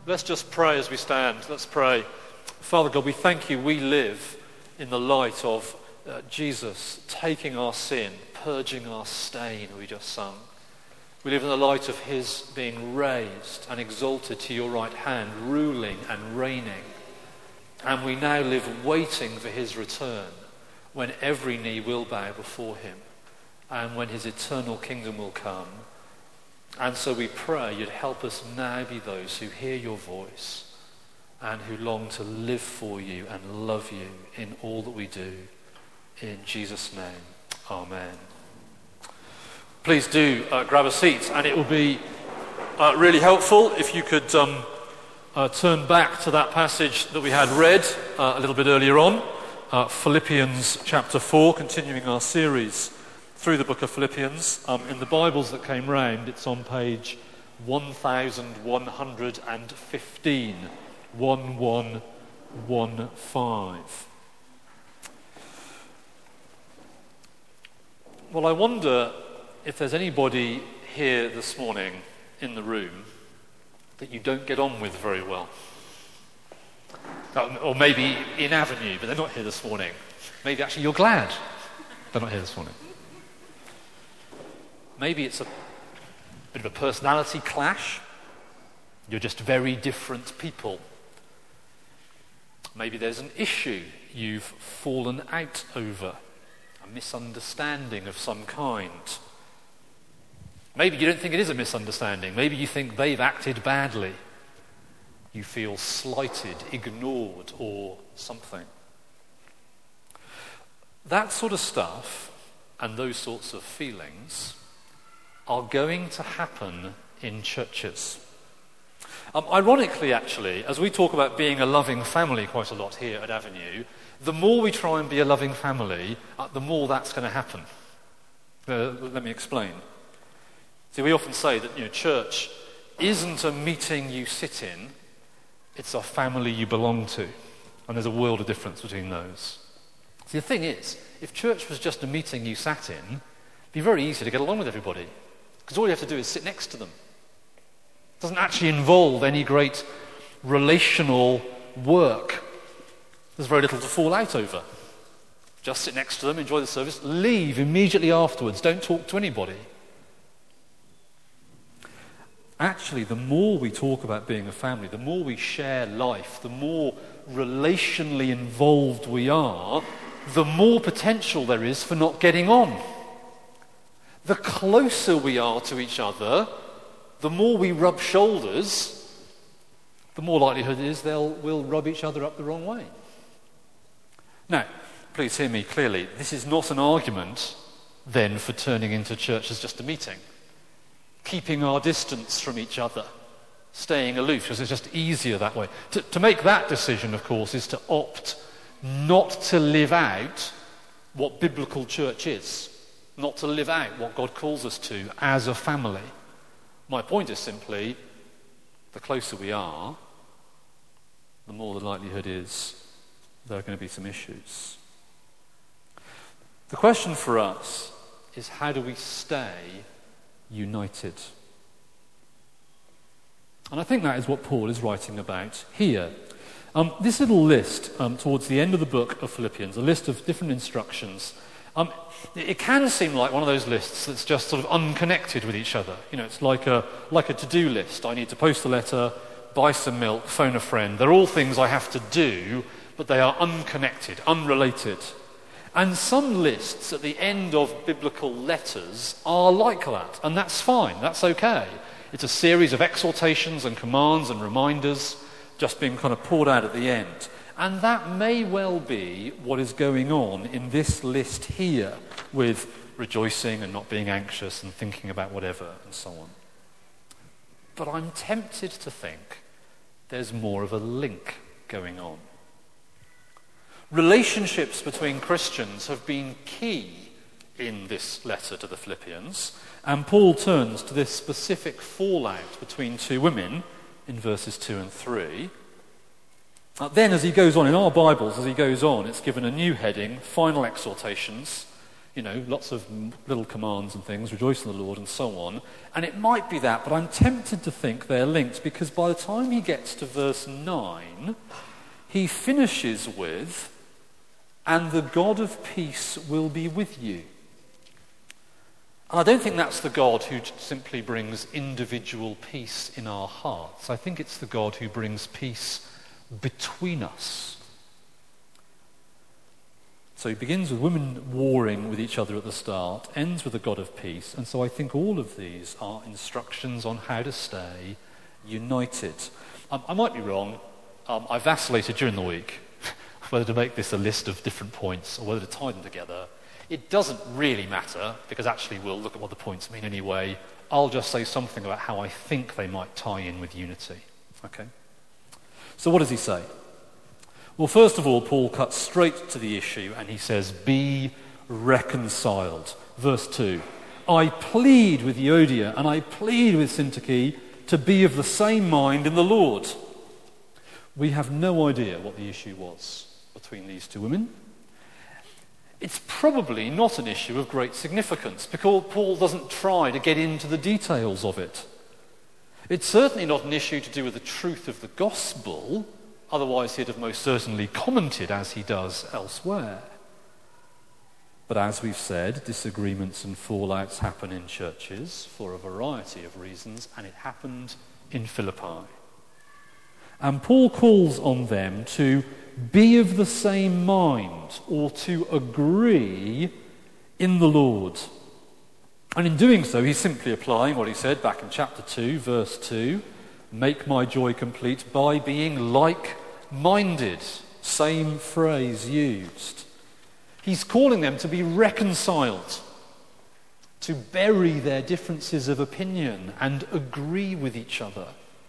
Let's just pray as we stand. Let's pray. Father God, we thank you. We live in the light of Jesus taking our sin, purging our stain, we just sung. We live in the light of his being raised and exalted to your right hand, ruling and reigning. And we now live waiting for his return, when every knee will bow before him and when his eternal kingdom will come. And so we pray you'd help us now be those who hear your voice and who long to live for you and love you in all that we do. In Jesus' name, amen. Please do grab a seat, and it will be really helpful if you could turn back to that passage that we had read a little bit earlier on, Philippians chapter 4, continuing our series through the book of Philippians. In the Bibles that came round, it's on page 1115, 1115. Well, I wonder if there's anybody here this morning in the room that you don't get on with very well. Or maybe in Avenue, but they're not here this morning. Maybe actually you're glad they're not here this morning. Maybe it's a bit of a personality clash. You're just very different people. Maybe there's an issue you've fallen out over, a misunderstanding of some kind. Maybe you don't think it is a misunderstanding. Maybe you think they've acted badly. You feel slighted, ignored, or something. That sort of stuff and those sorts of feelings are going to happen in churches. Ironically, actually, as we talk about being a loving family quite a lot here at Avenue, the more we try and be a loving family, the more that's going to happen. Let me explain. See, we often say that church isn't a meeting you sit in, it's a family you belong to. And there's a world of difference between those. See, the thing is, if church was just a meeting you sat in, it'd be very easy to get along with everybody. Because all you have to do is sit next to them. It doesn't actually involve any great relational work. There's very little to fall out over. Just sit next to them, enjoy the service, leave immediately afterwards. Don't talk to anybody. Actually, the more we talk about being a family, the more we share life, the more relationally involved we are, the more potential there is for not getting on. The closer we are to each other, the more we rub shoulders, the more likelihood is we'll rub each other up the wrong way. Now, please hear me clearly. This is not an argument, then, for turning into church as just a meeting. Keeping our distance from each other, staying aloof, because it's just easier that way. To make that decision, of course, is to opt not to live out what biblical church is, not to live out what God calls us to as a family. My point is simply, the closer we are, the more the likelihood is there are going to be some issues. The question for us is, how do we stay united? And I think that is what Paul is writing about here. This little list towards the end of the book of Philippians, a list of different instructions, it can seem like one of those lists that's just sort of unconnected with each other. It's like a to-do list. I need to post a letter, buy some milk, phone a friend. They're all things I have to do, but they are unconnected, unrelated. And some lists at the end of biblical letters are like that, and that's fine, that's okay. It's a series of exhortations and commands and reminders just being kind of poured out at the end. And that may well be what is going on in this list here, with rejoicing and not being anxious and thinking about whatever and so on. But I'm tempted to think there's more of a link going on. Relationships between Christians have been key in this letter to the Philippians, and Paul turns to this specific fallout between two women in verses 2 and 3. Then as he goes on, in our Bibles, as he goes on, it's given a new heading, Final Exhortations. Lots of little commands and things, rejoice in the Lord and so on. And it might be that, but I'm tempted to think they're linked, because by the time he gets to verse 9, he finishes with, and the God of peace will be with you. And I don't think that's the God who simply brings individual peace in our hearts. I think it's the God who brings peace between us. So he begins with women warring with each other at the start, ends with the God of peace, and so I think all of these are instructions on how to stay united. I might be wrong. I vacillated during the week whether to make this a list of different points or whether to tie them together. It doesn't really matter, because actually we'll look at what the points mean anyway. I'll just say something about how I think they might tie in with unity. Okay? So what does he say? Well, first of all, Paul cuts straight to the issue and he says, be reconciled. Verse 2, I plead with Euodia and I plead with Syntyche to be of the same mind in the Lord. We have no idea what the issue was between these two women. It's probably not an issue of great significance, because Paul doesn't try to get into the details of it. It's certainly not an issue to do with the truth of the gospel. Otherwise, he'd have most certainly commented as he does elsewhere. But as we've said, disagreements and fallouts happen in churches for a variety of reasons, and it happened in Philippi. And Paul calls on them to be of the same mind, or to agree in the Lord. And in doing so, he's simply applying what he said back in chapter 2, verse 2, make my joy complete by being like-minded. Same phrase used. He's calling them to be reconciled, to bury their differences of opinion and agree with each other.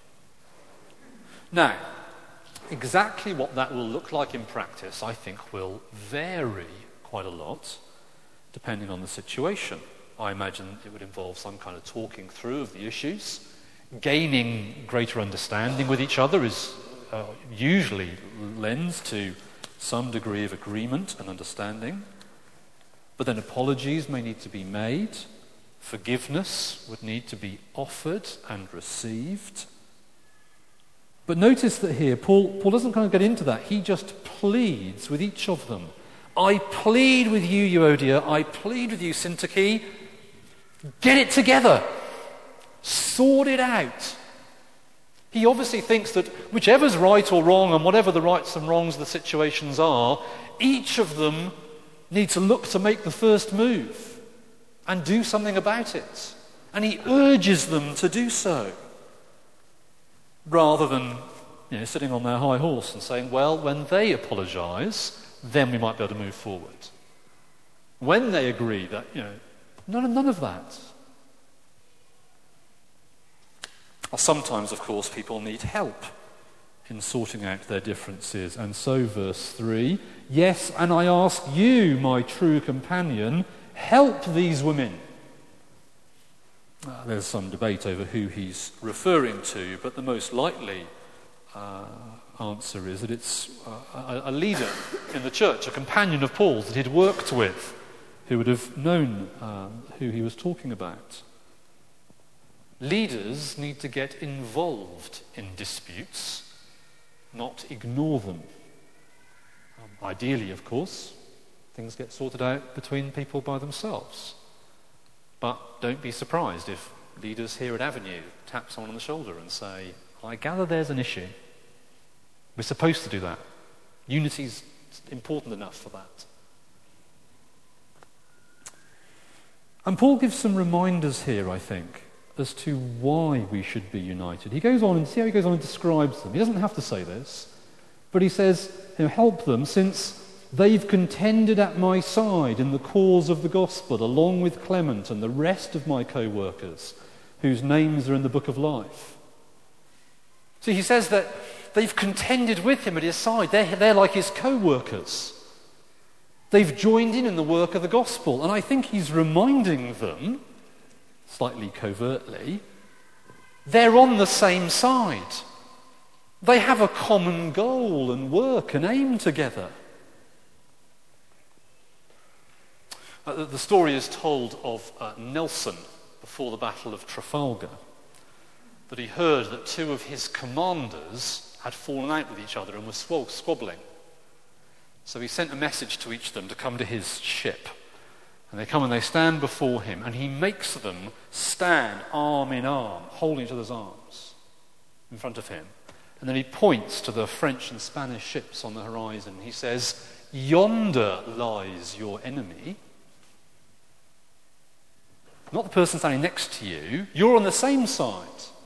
Now, exactly what that will look like in practice, I think, will vary quite a lot, depending on the situation. I imagine it would involve some kind of talking through of the issues. Gaining greater understanding with each other is usually lends to some degree of agreement and understanding. But then apologies may need to be made. Forgiveness would need to be offered and received. But notice that here, Paul doesn't kind of get into that. He just pleads with each of them. I plead with you, Euodia. I plead with you, Syntyche. Get it together. Sort it out. He obviously thinks that whichever's right or wrong, and whatever the rights and wrongs of the situations are, each of them need to look to make the first move and do something about it. And he urges them to do so, rather than sitting on their high horse and saying, well, when they apologise, then we might be able to move forward. When they agree that, none of that. Sometimes, of course, people need help in sorting out their differences. And so, verse 3, yes, and I ask you, my true companion, help these women. There's some debate over who he's referring to, but the most likely answer is that it's a leader in the church, a companion of Paul's that he'd worked with, who would have known who he was talking about. Leaders need to get involved in disputes, not ignore them. Ideally, of course, things get sorted out between people by themselves. But don't be surprised if leaders here at Avenue tap someone on the shoulder and say, I gather there's an issue. We're supposed to do that. Unity's important enough for that. And Paul gives some reminders here, I think, as to why we should be united. He goes on and see how he goes on and describes them. He doesn't have to say this, but he says, help them since they've contended at my side in the cause of the gospel, along with Clement and the rest of my co-workers, whose names are in the book of life. See, he says that they've contended with him at his side. They're like his co-workers. They've joined in the work of the gospel. And I think he's reminding them, slightly covertly, they're on the same side. They have a common goal and work and aim together. The story is told of Nelson before the Battle of Trafalgar, that he heard that two of his commanders had fallen out with each other and were squabbling. So he sent a message to each of them to come to his ship. And they come and they stand before him, and he makes them stand arm in arm, holding each other's arms in front of him. And then he points to the French and Spanish ships on the horizon. He says, "Yonder lies your enemy." Not the person standing next to you. You're on the same side.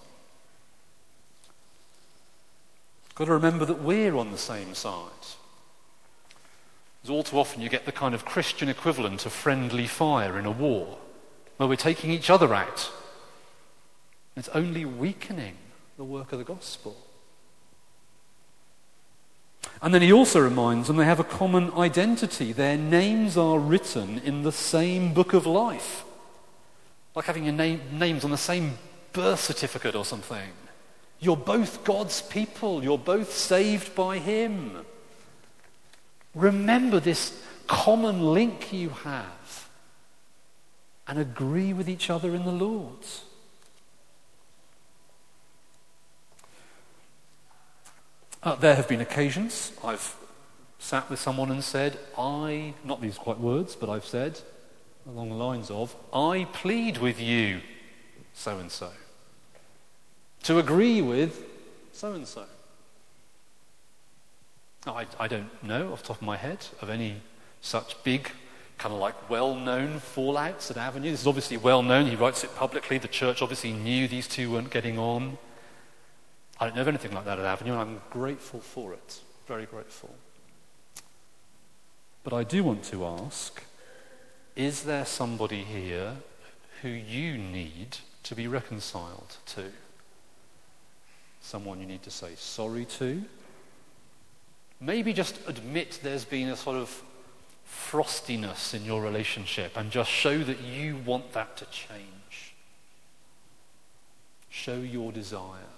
Got to remember that we're on the same side. Because all too often you get the kind of Christian equivalent of friendly fire in a war, where we're taking each other out. It's only weakening the work of the gospel. And then he also reminds them they have a common identity. Their names are written in the same book of life. Like having your names on the same birth certificate or something. You're both God's people. You're both saved by him. Remember this common link you have and agree with each other in the Lord. There have been occasions I've sat with someone and said, not these quite words, but I've said along the lines of, I plead with you, so-and-so, to agree with so-and-so. I don't know off the top of my head of any such big, kind of like well-known fallouts at Avenue. This is obviously well-known. He writes it publicly. The church obviously knew these two weren't getting on. I don't know of anything like that at Avenue, and I'm grateful for it. Very grateful. But I do want to ask, is there somebody here who you need to be reconciled to? Someone you need to say sorry to? Maybe just admit there's been a sort of frostiness in your relationship and just show that you want that to change. Show your desire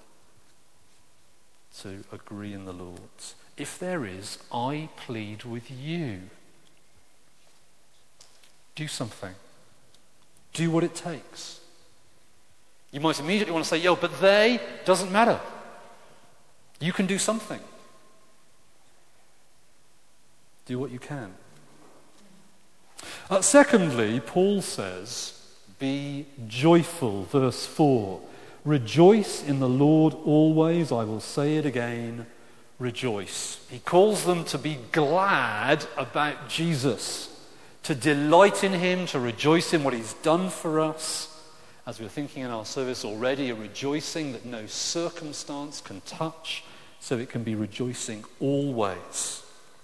to agree in the Lord. If there is, I plead with you. Do something. Do what it takes. You might immediately want to say, but they, doesn't matter. You can do something. Do what you can. Secondly, Paul says, be joyful, verse 4. Rejoice in the Lord always. I will say it again, rejoice. He calls them to be glad about Jesus, to delight in him, to rejoice in what he's done for us. As we were thinking in our service already, a rejoicing that no circumstance can touch, so it can be rejoicing always.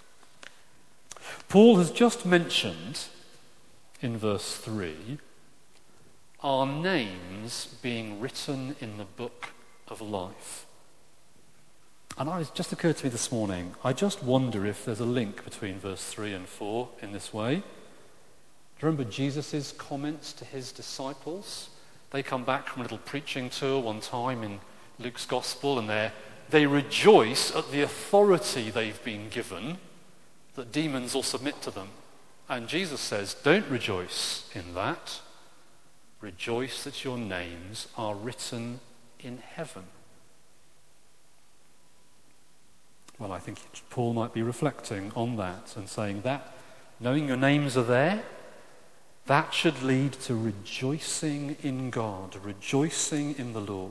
Paul has just mentioned in verse 3 our names being written in the book of life. And it just occurred to me this morning, I just wonder if there's a link between verse 3 and 4 in this way. Do you remember Jesus' comments to his disciples? They come back from a little preaching tour one time in Luke's Gospel, and they rejoice at the authority they've been given, that demons will submit to them. And Jesus says, don't rejoice in that. Rejoice that your names are written in heaven. Well, I think Paul might be reflecting on that and saying that, knowing your names are there, that should lead to rejoicing in God, rejoicing in the Lord.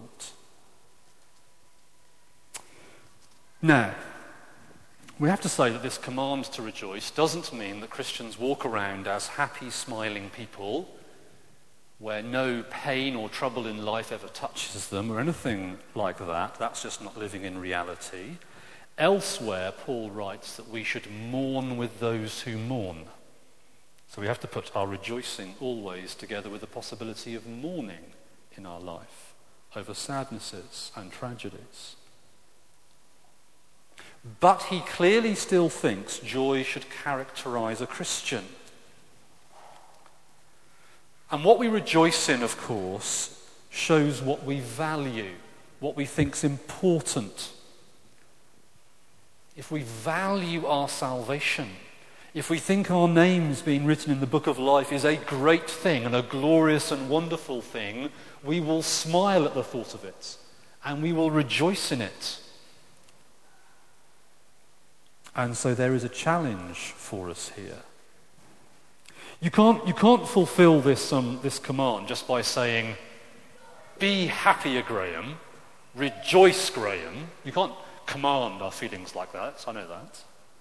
Now, we have to say that this command to rejoice doesn't mean that Christians walk around as happy, smiling people where no pain or trouble in life ever touches them or anything like that. That's just not living in reality. Elsewhere, Paul writes that we should mourn with those who mourn. So we have to put our rejoicing always together with the possibility of mourning in our life over sadnesses and tragedies. But he clearly still thinks joy should characterize a Christian. And what we rejoice in, of course, shows what we value, what we think's important. If we value our salvation, if we think our names being written in the book of life is a great thing and a glorious and wonderful thing, we will smile at the thought of it and we will rejoice in it. And so there is a challenge for us here. You can't fulfill this command just by saying, be happier, Graham, rejoice, Graham. You can't command our feelings like that, I know that.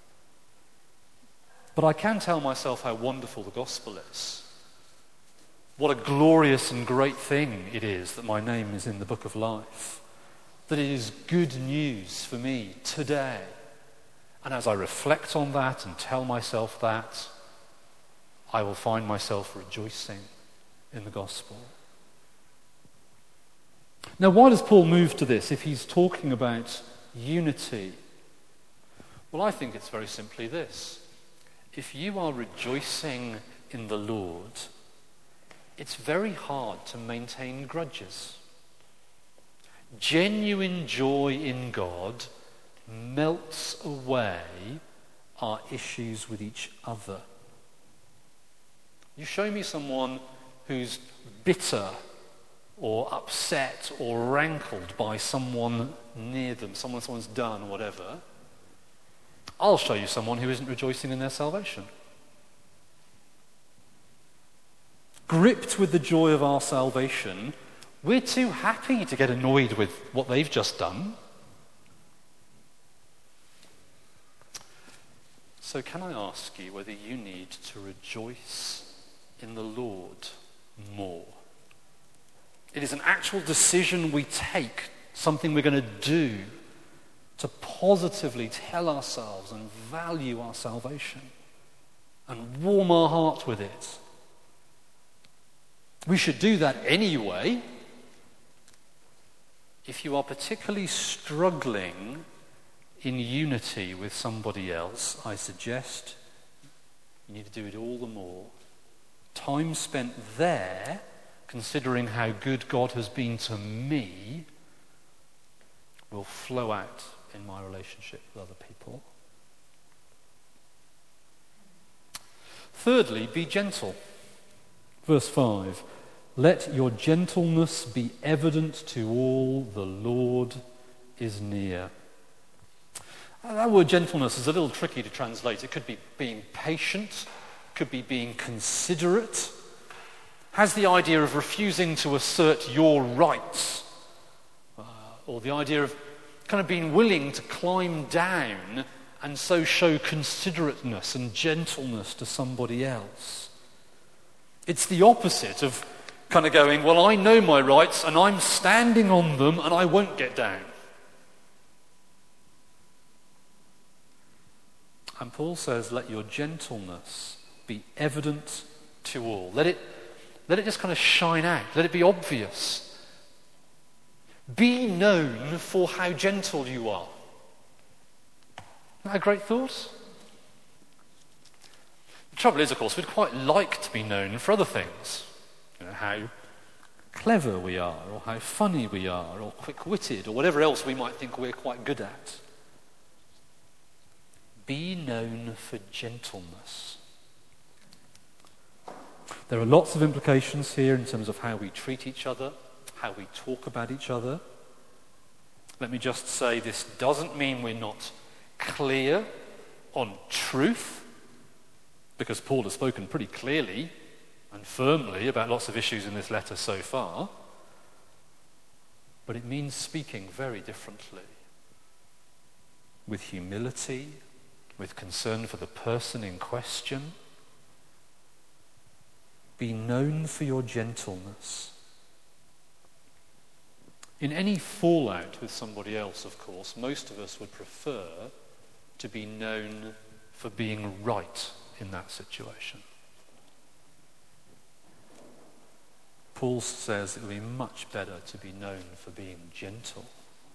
But I can tell myself how wonderful the gospel is. What a glorious and great thing it is that my name is in the book of life. That it is good news for me today. And as I reflect on that and tell myself that, I will find myself rejoicing in the gospel. Now, why does Paul move to this if he's talking about unity? Well, I think it's very simply this. If you are rejoicing in the Lord, it's very hard to maintain grudges. Genuine joy in God melts away our issues with each other. You show me someone who's bitter or upset or rankled by someone near them, someone's done or whatever, I'll show you someone who isn't rejoicing in their salvation. Gripped with the joy of our salvation, we're too happy to get annoyed with what they've just done. So can I ask you whether you need to rejoice in the Lord more? It is an actual decision we take, something we're going to do to positively tell ourselves and value our salvation and warm our heart with it. We should do that anyway. If you are particularly struggling in unity with somebody else, I suggest you need to do it all the more. Time spent there, considering how good God has been to me, will flow out in my relationship with other people. Thirdly, be gentle. Verse 5, let your gentleness be evident to all, the Lord is near. That word gentleness is a little tricky to translate. It could be being patient, could be being considerate, has the idea of refusing to assert your rights, or the idea of kind of being willing to climb down and so show considerateness and gentleness to somebody else. It's the opposite of kind of going, well, I know my rights and I'm standing on them and I won't get down. And Paul says, let your gentleness be evident to all. Let it just kind of shine out. Let it be obvious. Be known for how gentle you are. Isn't that a great thought? The trouble is, of course, we'd quite like to be known for other things. You know, how clever we are, or how funny we are, or quick-witted, or whatever else we might think we're quite good at. Be known for gentleness. There are lots of implications here in terms of how we treat each other, how we talk about each other. Let me just say, this doesn't mean we're not clear on truth, because Paul has spoken pretty clearly and firmly about lots of issues in this letter so far. But it means speaking very differently, with humility, with concern for the person in question. Be known for your gentleness. In any fallout with somebody else, of course, most of us would prefer to be known for being right in that situation. Paul says it would be much better to be known for being gentle.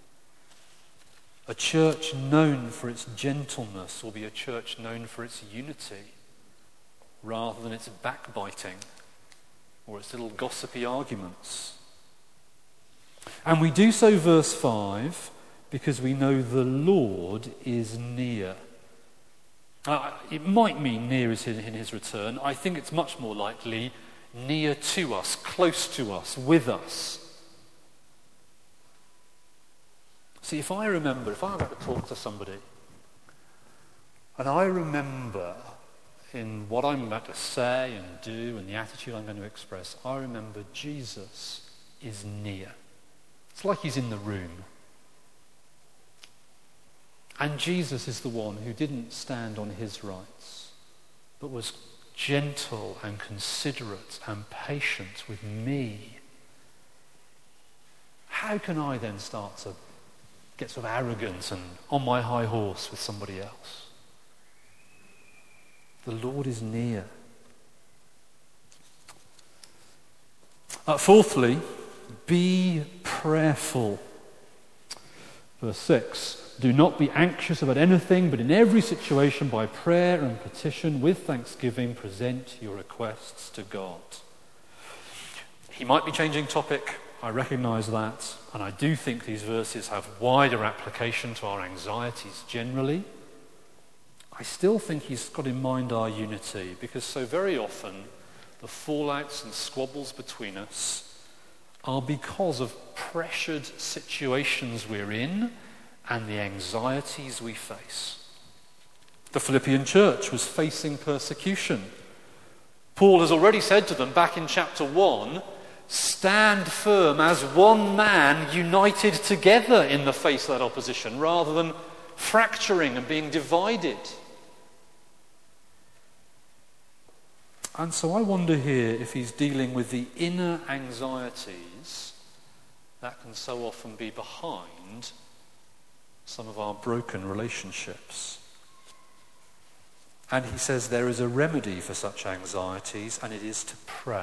A church known for its gentleness will be a church known for its unity, rather than its backbiting or its little gossipy arguments. And we do so, verse 5, because we know the Lord is near. It might mean near is in his return. I think it's much more likely near to us, close to us, with us. See, if I were to talk to somebody, and I remember in what I'm about to say and do and the attitude I'm going to express, I remember Jesus is near. It's like he's in the room. And Jesus is the one who didn't stand on his rights, but was gentle and considerate and patient with me. How can I then start to get sort of arrogant and on my high horse with somebody else? The Lord is near. Fourthly, be prayerful. Verse 6, do not be anxious about anything, but in every situation by prayer and petition with thanksgiving present your requests to God. He might be changing topic, I recognise that, and I do think these verses have wider application to our anxieties generally. I still think he's got in mind our unity, because so very often the fallouts and squabbles between us are because of pressured situations we're in and the anxieties we face. The Philippian church was facing persecution. Paul has already said to them back in chapter 1, stand firm as one man united together in the face of that opposition, rather than fracturing and being divided. And so I wonder here if he's dealing with the inner anxieties that can so often be behind some of our broken relationships. And he says there is a remedy for such anxieties, and it is to pray.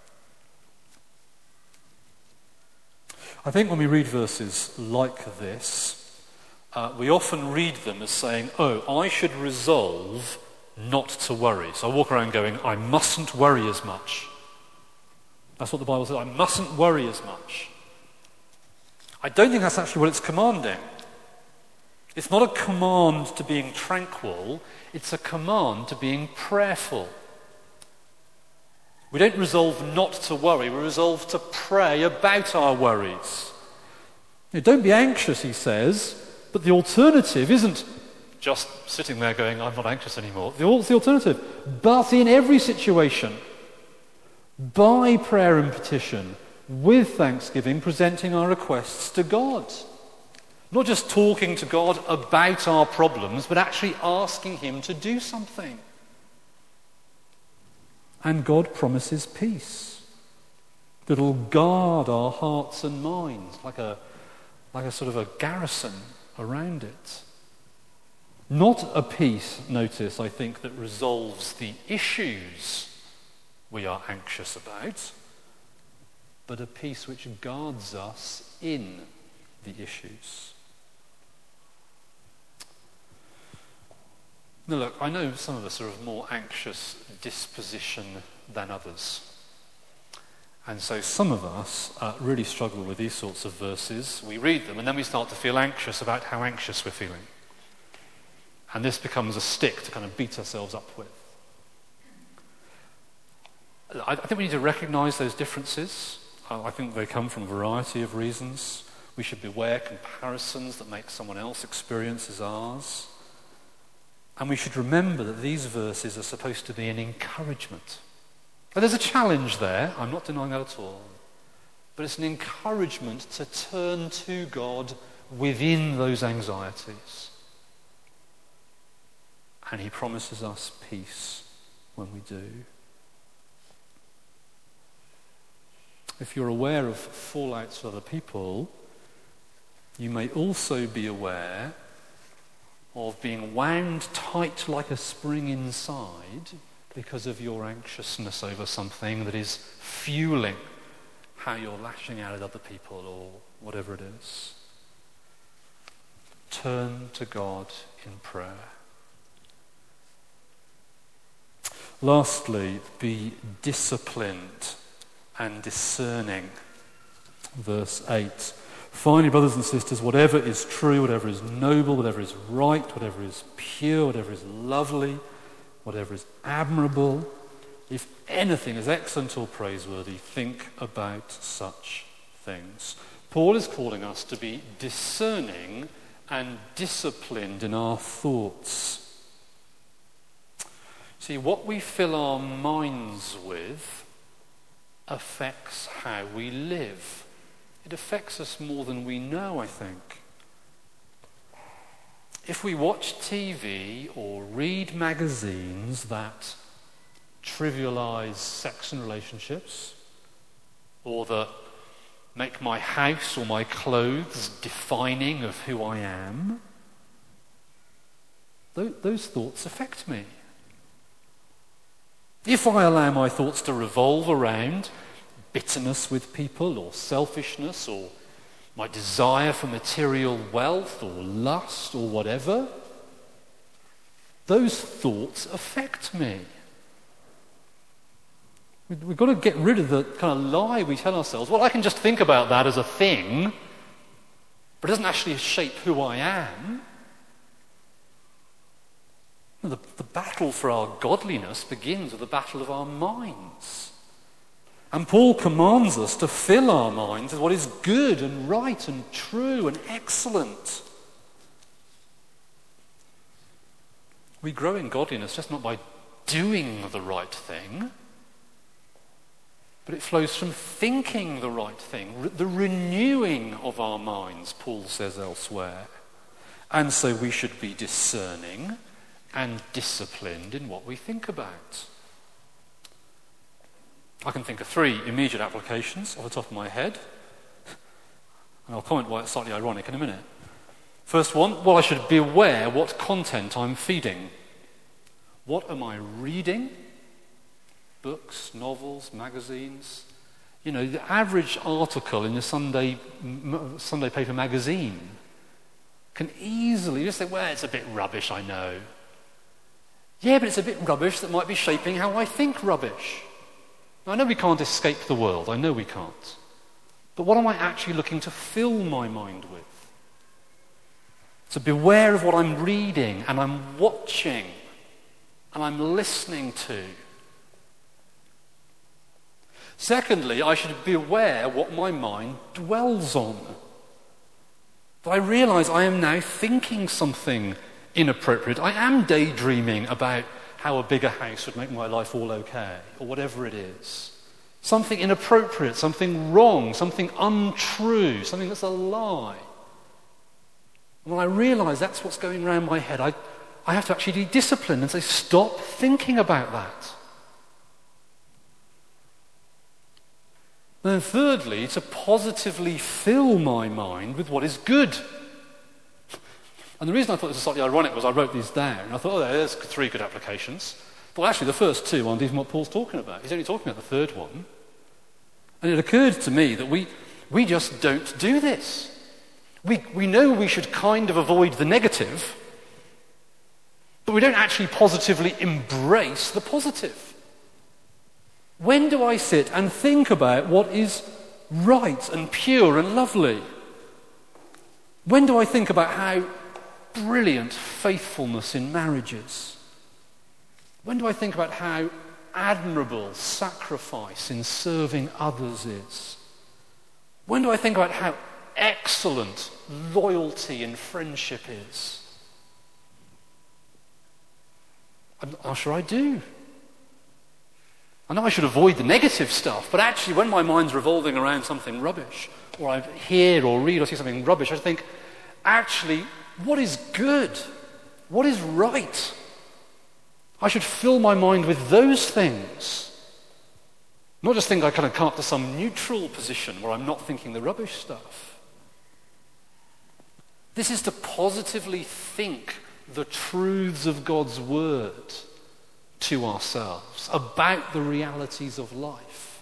I think when we read verses like this, we often read them as saying, I should resolve not to worry. So I walk around going, I mustn't worry as much. That's what the Bible says, I mustn't worry as much. I don't think that's actually what it's commanding. It's not a command to being tranquil, it's a command to being prayerful. We don't resolve not to worry, we resolve to pray about our worries. Don't be anxious, he says, but the alternative isn't just sitting there going, I'm not anxious anymore. What's the alternative? But in every situation, by prayer and petition, with thanksgiving, presenting our requests to God. Not just talking to God about our problems, but actually asking him to do something. And God promises peace that'll guard our hearts and minds like a sort of a garrison around it. Not a peace, notice, I think, that resolves the issues we are anxious about, but a peace which guards us in the issues. Now look, I know some of us are of more anxious disposition than others. And so some of us really struggle with these sorts of verses. We read them and then we start to feel anxious about how anxious we're feeling. And this becomes a stick to kind of beat ourselves up with. I think we need to recognise those differences. I think they come from a variety of reasons. We should beware comparisons that make someone else's experience as ours. And we should remember that these verses are supposed to be an encouragement. But there's a challenge there, I'm not denying that at all. But it's an encouragement to turn to God within those anxieties. And he promises us peace when we do. If you're aware of fallouts with other people, you may also be aware of being wound tight like a spring inside because of your anxiousness over something that is fueling how you're lashing out at other people or whatever it is. Turn to God in prayer. Lastly, be disciplined and discerning. Verse 8. Finally, brothers and sisters, whatever is true, whatever is noble, whatever is right, whatever is pure, whatever is lovely, whatever is admirable, if anything is excellent or praiseworthy, think about such things. Paul is calling us to be discerning and disciplined in our thoughts. See, what we fill our minds with affects how we live. It affects us more than we know, I think. If we watch TV or read magazines that trivialize sex and relationships, or that make my house or my clothes defining of who I am, those thoughts affect me. If I allow my thoughts to revolve around bitterness with people, or selfishness, or my desire for material wealth, or lust, or whatever, those thoughts affect me. We've got to get rid of the kind of lie we tell ourselves. Well, I can just think about that as a thing, but it doesn't actually shape who I am. The battle for our godliness begins with the battle of our minds. And Paul commands us to fill our minds with what is good and right and true and excellent. We grow in godliness just not by doing the right thing, but it flows from thinking the right thing, the renewing of our minds, Paul says elsewhere. And so we should be discerning and disciplined in what we think about. I can think of 3 immediate applications off the top of my head, and I'll comment why it's slightly ironic in a minute. First one, well, I should be aware what content I'm feeding. What am I reading? Books, novels, magazines. You know, the average article in a Sunday paper magazine can easily just say, well, it's a bit rubbish, I know. Yeah, but it's a bit rubbish that might be shaping how I think rubbish. Now, I know we can't escape the world, I know we can't. But what am I actually looking to fill my mind with? So beware of what I'm reading and I'm watching and I'm listening to. Secondly, I should be aware what my mind dwells on. That I realize I am now thinking something inappropriate. I am daydreaming about how a bigger house would make my life all okay, or whatever it is. Something inappropriate, something wrong, something untrue, something that's a lie. And when I realize that's what's going around my head, I have to actually be disciplined and say, stop thinking about that. Then thirdly, to positively fill my mind with what is good. And the reason I thought this was slightly ironic was I wrote these down, and I thought, oh, there's 3 good applications. Well, actually, the first 2 aren't even what Paul's talking about. He's only talking about the third one. And it occurred to me that we just don't do this. We know we should kind of avoid the negative, but we don't actually positively embrace the positive. When do I sit and think about what is right and pure and lovely? When do I think about how brilliant faithfulness in marriage is? When do I think about how admirable sacrifice in serving others is? When do I think about how excellent loyalty in friendship is? I'm not sure I do. I know I should avoid the negative stuff, but actually when my mind's revolving around something rubbish, or I hear or read or see something rubbish, I think, actually, what is good? What is right? I should fill my mind with those things. Not just think I kind of come up to some neutral position where I'm not thinking the rubbish stuff. This is to positively think the truths of God's word to ourselves about the realities of life.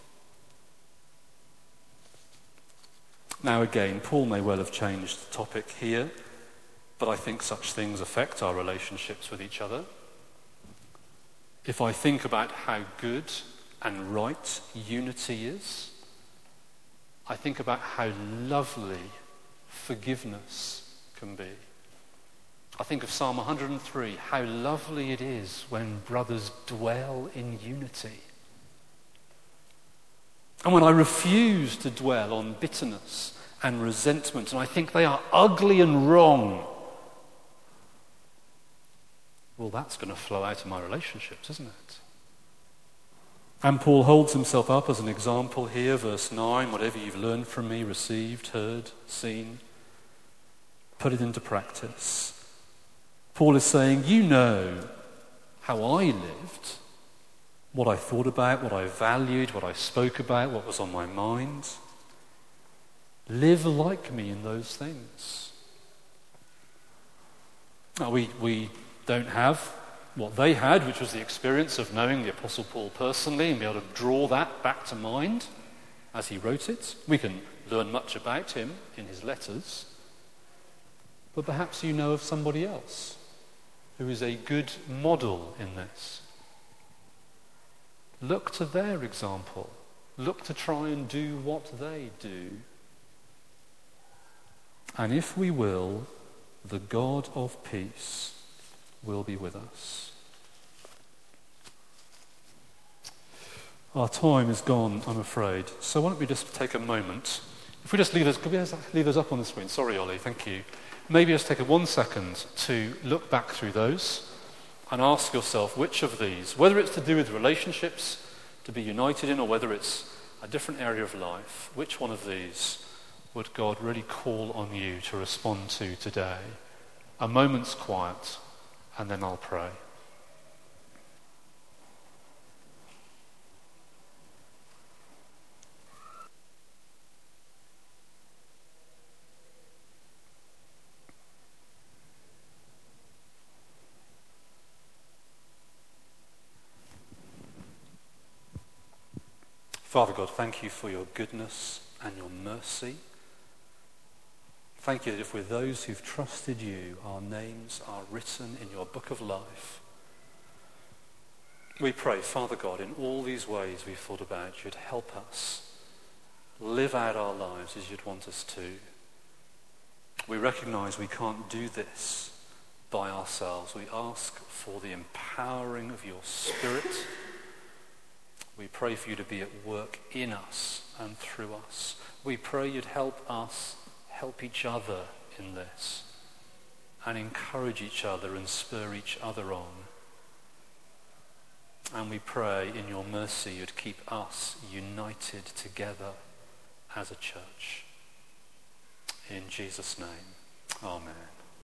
Now again, Paul may well have changed the topic here, but I think such things affect our relationships with each other. If I think about how good and right unity is, I think about how lovely forgiveness can be. I think of Psalm 103, how lovely it is when brothers dwell in unity. And when I refuse to dwell on bitterness and resentment, and I think they are ugly and wrong, well, that's going to flow out of my relationships, isn't it? And Paul holds himself up as an example here, verse 9, whatever you've learned from me, received, heard, seen, put it into practice. Paul is saying, you know how I lived, what I thought about, what I valued, what I spoke about, what was on my mind. Live like me in those things. Now, we don't have what they had, which was the experience of knowing the Apostle Paul personally and be able to draw that back to mind as he wrote it. We can learn much about him in his letters. But perhaps you know of somebody else who is a good model in this. Look to their example. Look to try and do what they do. And if we will, the God of peace will be with us. Our time is gone, I'm afraid. So why don't we just take a moment. If we just leave us, could we just leave us up on the screen? Sorry, Ollie, thank you. Maybe just take 1 second to look back through those and ask yourself which of these, whether it's to do with relationships to be united in or whether it's a different area of life, which one of these would God really call on you to respond to today? A moment's quiet, and then I'll pray. Father God, thank you for your goodness and your mercy. Thank you that if we're those who've trusted you, our names are written in your book of life. We pray, Father God, in all these ways we've thought about, you'd help us live out our lives as you'd want us to. We recognize we can't do this by ourselves. We ask for the empowering of your Spirit. We pray for you to be at work in us and through us. We pray you'd help us help each other in this and encourage each other and spur each other on. And we pray in your mercy you'd keep us united together as a church. In Jesus' name, amen.